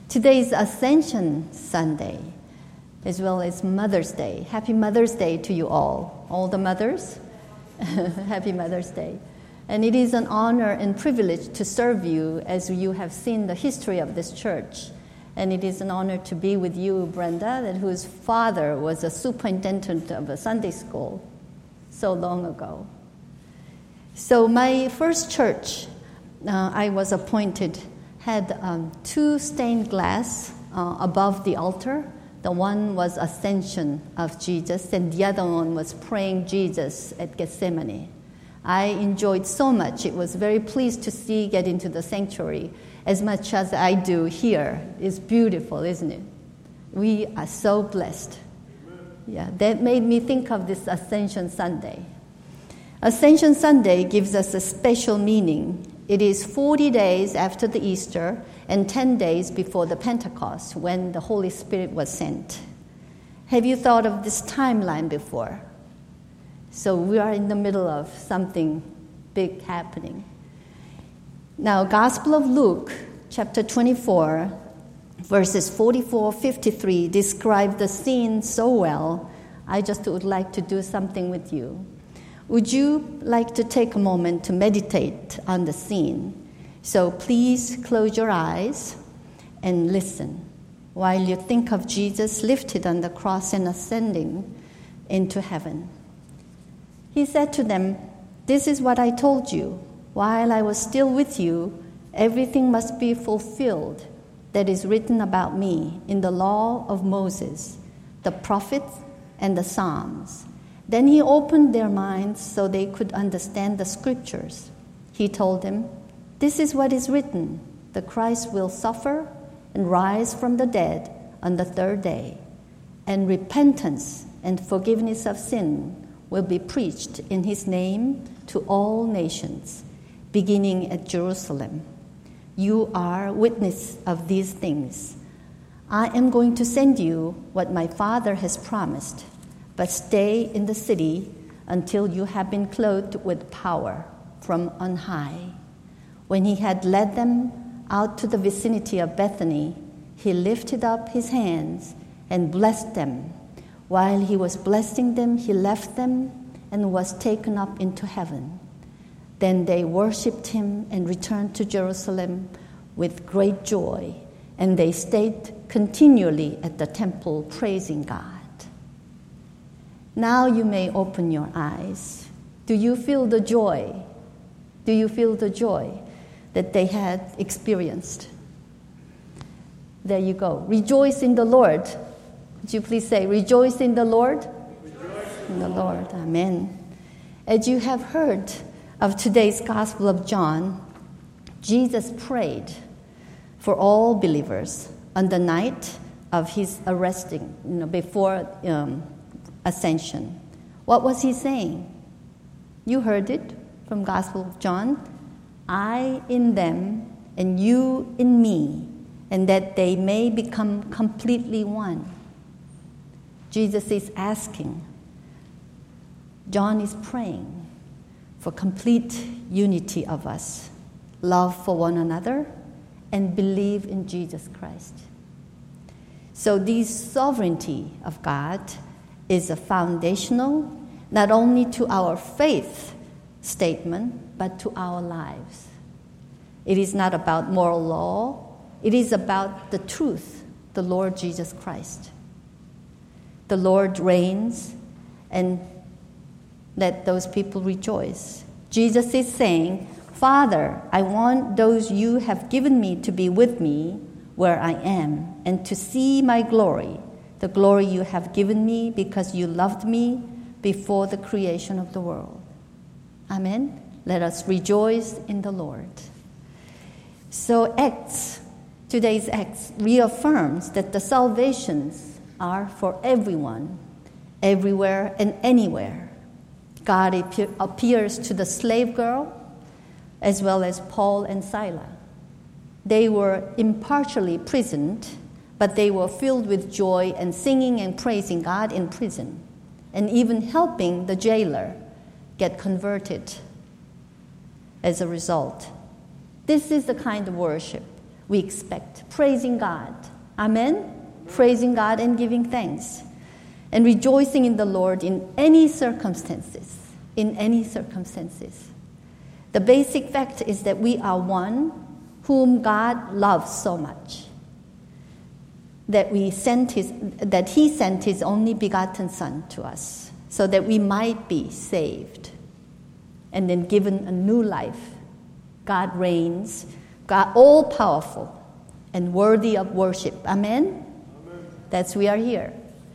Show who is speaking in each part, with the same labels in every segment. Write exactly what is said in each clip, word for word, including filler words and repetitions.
Speaker 1: Today is Ascension Sunday, as well as Mother's Day. Happy Mother's Day to you all, all the mothers. Happy Mother's Day. And it is an honor and privilege to serve you as you have seen the history of this church. And it is an honor to be with you, Brenda, that whose father was a superintendent of a Sunday school so long ago. So my first church, uh, I was appointed, had um, two stained glass uh, above the altar. The one was Ascension of Jesus, and the other one was Praying Jesus at Gethsemane. I enjoyed so much. It was very pleased to see get into the sanctuary as much as I do here. It's beautiful, isn't it? We are so blessed. Yeah, that made me think of this Ascension Sunday. Ascension Sunday gives us a special meaning. It is forty days after the Easter and ten days before the Pentecost when the Holy Spirit was sent. Have you thought of this timeline before? So we are in the middle of something big happening. Now, Gospel of Luke, chapter twenty-four, verses forty-four to fifty-three describe the scene so well, I just would like to do something with you. Would you like to take a moment to meditate on the scene? So please close your eyes and listen while you think of Jesus lifted on the cross and ascending into heaven. He said to them, "This is what I told you. While I was still with you, everything must be fulfilled that is written about me in the law of Moses, the prophets, and the Psalms." Then he opened their minds so they could understand the scriptures. He told them, "This is what is written, the Christ will suffer and rise from the dead on the third day, and repentance and forgiveness of sin will be preached in his name to all nations, beginning at Jerusalem. You are witness of these things. I am going to send you what my Father has promised, but stay in the city until you have been clothed with power from on high." When he had led them out to the vicinity of Bethany, he lifted up his hands and blessed them. While he was blessing them, he left them and was taken up into heaven. Then they worshipped him and returned to Jerusalem with great joy, and they stayed continually at the temple praising God. Now you may open your eyes. Do you feel the joy? Do you feel the joy that they had experienced? There you go. Rejoice in the Lord. Would you please say, "Rejoice in the Lord"? Rejoice in the Lord. Amen. As you have heard of today's Gospel of John, Jesus prayed for all believers on the night of his arresting, you know, before um, Ascension. What was he saying? You heard it from Gospel of John. "I in them and you in me, and that they may become completely one." Jesus is asking. John is praying for complete unity of us, love for one another, and believe in Jesus Christ. So this sovereignty of God is a foundational, not only to our faith statement, but to our lives. It is not about moral law. It is about the truth, the Lord Jesus Christ. The Lord reigns, and let those people rejoice. Jesus is saying, "Father, I want those you have given me to be with me where I am, and to see my glory, the glory you have given me because you loved me before the creation of the world." Amen. Let us rejoice in the Lord. So Acts, today's Acts, reaffirms that the salvations are for everyone, everywhere and anywhere. God appears to the slave girl as well as Paul and Silas. They were impartially imprisoned, but they were filled with joy and singing and praising God in prison, and even helping the jailer get converted as a result. This is the kind of worship we expect. Praising God. Amen? Praising God and giving thanks. And rejoicing in the Lord in any circumstances. In any circumstances. The basic fact is that we are one whom God loves so much. That we sent his, that he sent his only begotten Son to us so that we might be saved and then given a new life. God reigns, God all-powerful and worthy of worship. Amen? Amen. That's we are here.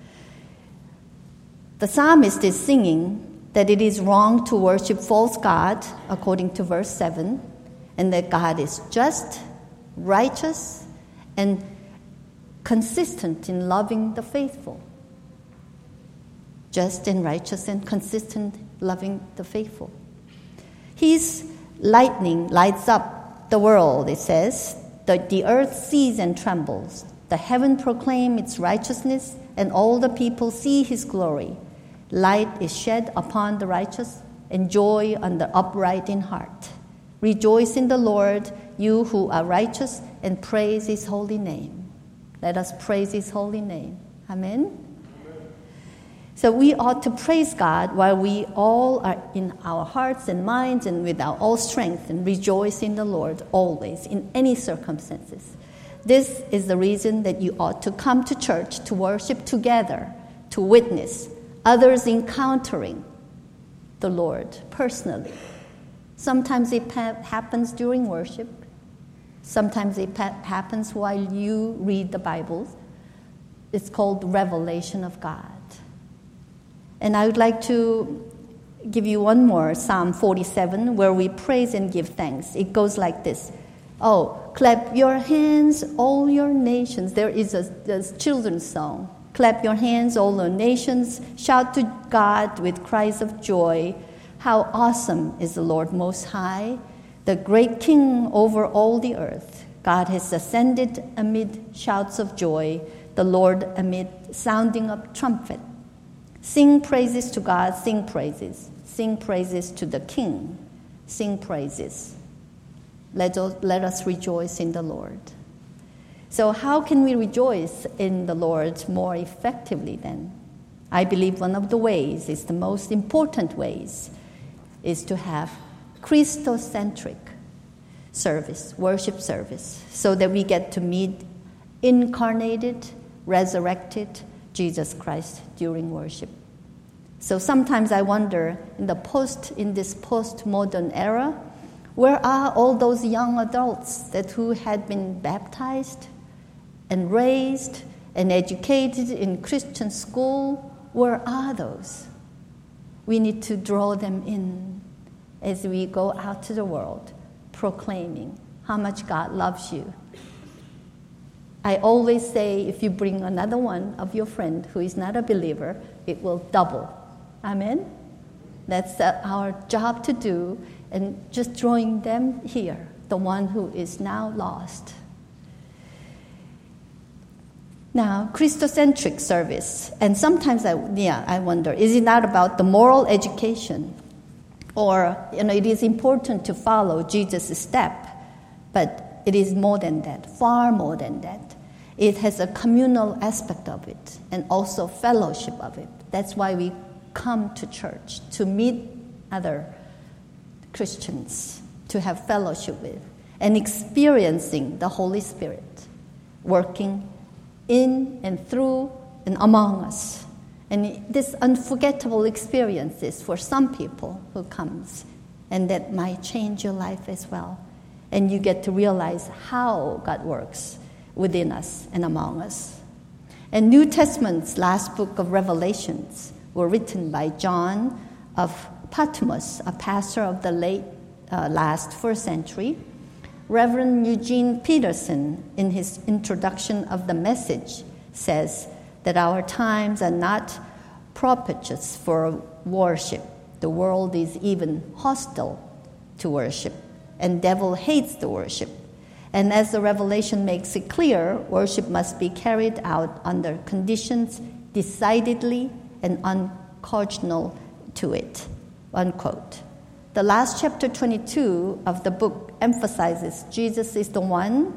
Speaker 1: The psalmist is singing that it is wrong to worship false God, according to verse seven, and that God is just, righteous, and consistent in loving the faithful. Just and righteous and consistent loving the faithful. His lightning lights up the world, it says. The, the earth sees and trembles. The heaven proclaims its righteousness, and all the people see his glory. Light is shed upon the righteous, and joy on the upright in heart. Rejoice in the Lord, you who are righteous, and praise his holy name. Let us praise his holy name. Amen? Amen. So we ought to praise God while we all are in our hearts and minds and with our all strength, and rejoice in the Lord always, in any circumstances. This is the reason that you ought to come to church, to worship together, to witness others encountering the Lord personally. Sometimes it pa- happens during worship. Sometimes it pa- happens while you read the Bible. It's called revelation of God. And I would like to give you one more, Psalm forty-seven, where we praise and give thanks. It goes like this. Oh, clap your hands, all your nations. There is a, a children's song. Clap your hands, all the nations. Shout to God with cries of joy. How awesome is the Lord Most High, the great King over all the earth. God has ascended amid shouts of joy, the Lord amid sounding of trumpet. Sing praises to God, sing praises. Sing praises to the King. Sing praises. Let us, let us rejoice in the Lord. So how can we rejoice in the Lord more effectively then? I believe one of the ways, is the most important ways, is to have Christocentric service, worship service, so that we get to meet incarnated, resurrected Jesus Christ during worship. So sometimes I wonder, in the post, in this postmodern era, where are all those young adults that who had been baptized and raised and educated in Christian school? Where are those? We need to draw them in as we go out to the world, proclaiming how much God loves you. I always say, if you bring another one of your friend who is not a believer, it will double. Amen? That's uh, our job to do, and just drawing them here, the one who is now lost. Now, Christocentric service, and sometimes I, yeah, I wonder, is it not about the moral education? Or, you know, it is important to follow Jesus' step, but it is more than that, far more than that. It has a communal aspect of it, and also fellowship of it. That's why we come to church, to meet other Christians, to have fellowship with, and experiencing the Holy Spirit working in and through and among us. And this unforgettable experiences for some people who comes, and that might change your life as well. And you get to realize how God works within us and among us. And New Testament's last book of Revelations were written by John of Patmos, a pastor of the late uh, last first century. Reverend Eugene Peterson, in his introduction of the message, says that our times are not propitious for worship. The world is even hostile to worship, and devil hates the worship. And as the Revelation makes it clear, worship must be carried out under conditions decidedly and uncongenial to it, unquote. The last chapter twenty-two of the book emphasizes Jesus is the one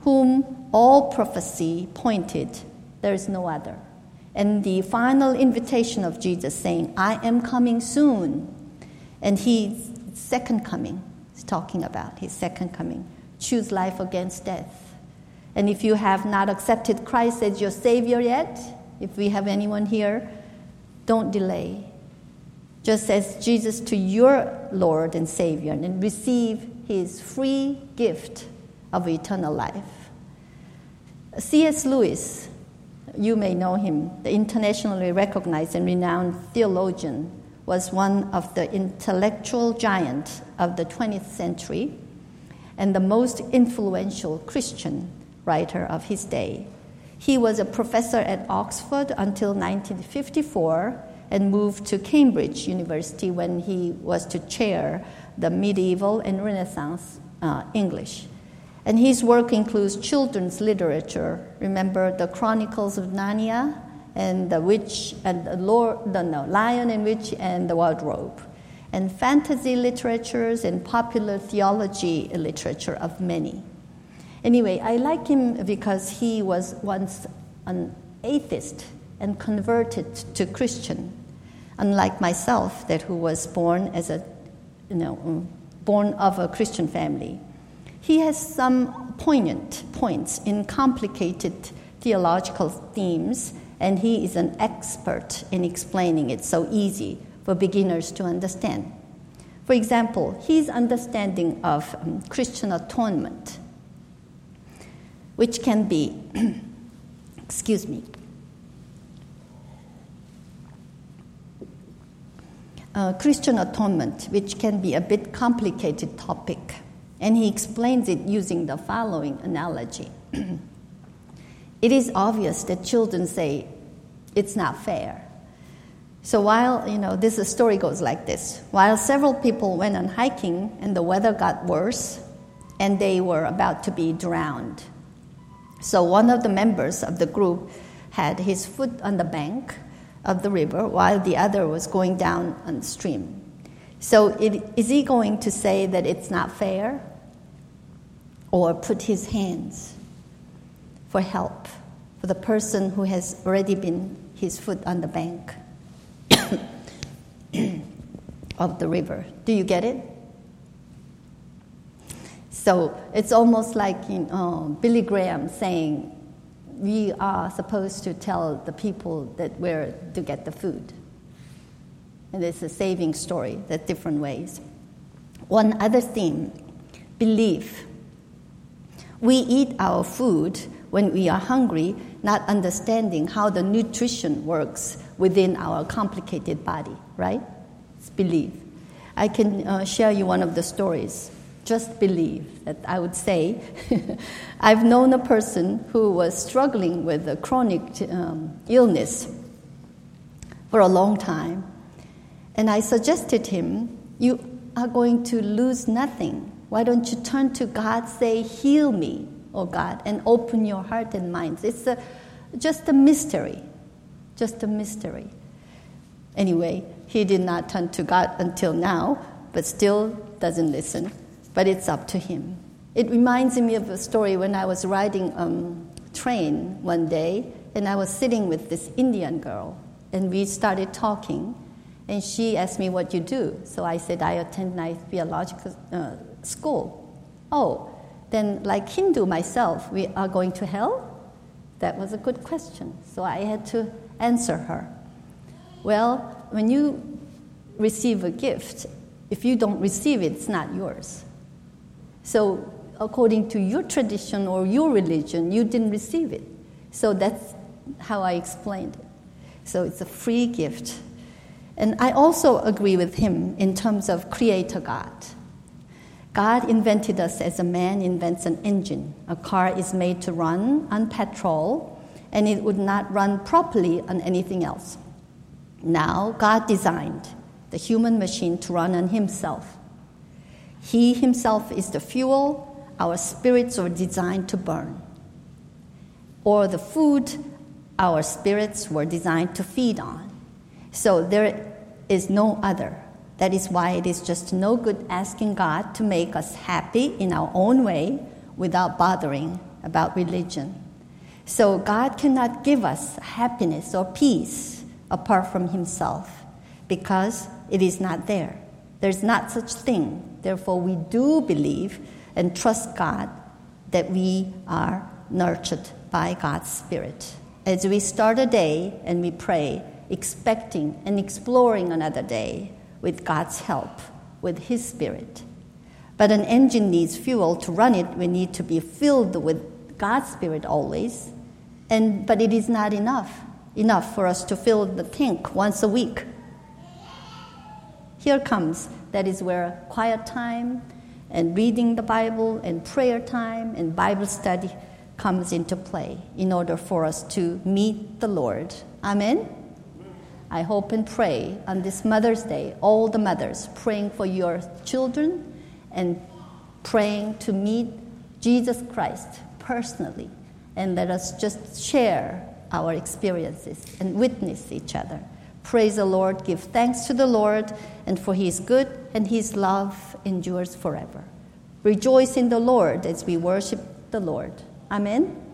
Speaker 1: whom all prophecy pointed, there is no other. And the final invitation of Jesus saying, I am coming soon. And his second coming, he's talking about his second coming. Choose life against death. And if you have not accepted Christ as your Savior yet, if we have anyone here, don't delay. Just as Jesus to your Lord and Savior and receive his free gift of eternal life. C S Lewis, you may know him, the internationally recognized and renowned theologian, was one of the intellectual giants of the twentieth century and the most influential Christian writer of his day. He was a professor at Oxford until nineteen fifty-four and moved to Cambridge University when he was to chair the medieval and Renaissance uh, English. And his work includes children's literature. Remember the Chronicles of Narnia and the Witch and the Lord, the no, Lion and Witch and the Wardrobe, and fantasy literatures and popular theology literature of many. Anyway, I like him because he was once an atheist and converted to Christian, unlike myself, that who was born as a, you know, born of a Christian family. He has some poignant points in complicated theological themes, and he is an expert in explaining it so easy for beginners to understand. For example, his understanding of um, Christian atonement, which can be, excuse me, uh, Christian atonement, which can be a bit complicated topic. And he explains it using the following analogy. It is obvious that children say, it's not fair. So while, you know, this story goes like this. While several people went on hiking and the weather got worse and they were about to be drowned. So one of the members of the group had his foot on the bank of the river while the other was going down on the stream. So it, is he going to say that it's not fair? Or put his hands for help for the person who has already been his foot on the bank of the river? Do you get it? So it's almost like, you know, Billy Graham saying, we are supposed to tell the people that where to get the food. And it's a saving story, that different ways. One other theme, belief. We eat our food when we are hungry, not understanding how the nutrition works within our complicated body, right? It's belief. I can uh, share you one of the stories. Just believe that I would say. I've known a person who was struggling with a chronic um, illness for a long time. And I suggested him, you are going to lose nothing. Why don't you turn to God, say, heal me, oh God, and open your heart and mind. It's a, just a mystery, just a mystery. Anyway, he did not turn to God until now, but still doesn't listen. But it's up to him. It reminds me of a story when I was riding a um, train one day, and I was sitting with this Indian girl, and we started talking. And she asked me what you do. So I said, I attend night theological uh, school. Oh, then like Hindu myself, we are going to hell? That was a good question. So I had to answer her. Well, when you receive a gift, if you don't receive it, it's not yours. So according to your tradition or your religion, you didn't receive it. So that's how I explained it. So it's a free gift. And I also agree with him in terms of Creator God. God invented us as a man invents an engine. A car is made to run on petrol, and it would not run properly on anything else. Now, God designed the human machine to run on himself. He himself is the fuel our spirits are designed to burn, or the food our spirits were designed to feed on. So there is no other. That is why it is just no good asking God to make us happy in our own way without bothering about religion. So God cannot give us happiness or peace apart from himself because it is not there. There's not such thing. Therefore, we do believe and trust God that we are nurtured by God's Spirit. As we start a day and we pray, expecting and exploring another day with God's help, with His Spirit. But an engine needs fuel to run it. We need to be filled with God's Spirit always. And but it is not enough, enough for us to fill the tank once a week. Here comes, that is where quiet time and reading the Bible and prayer time and Bible study comes into play in order for us to meet the Lord. Amen? I hope and pray on this Mother's Day, all the mothers praying for your children and praying to meet Jesus Christ personally. And let us just share our experiences and witness each other. Praise the Lord, give thanks to the Lord, and for His good and His love endures forever. Rejoice in the Lord as we worship the Lord. Amen.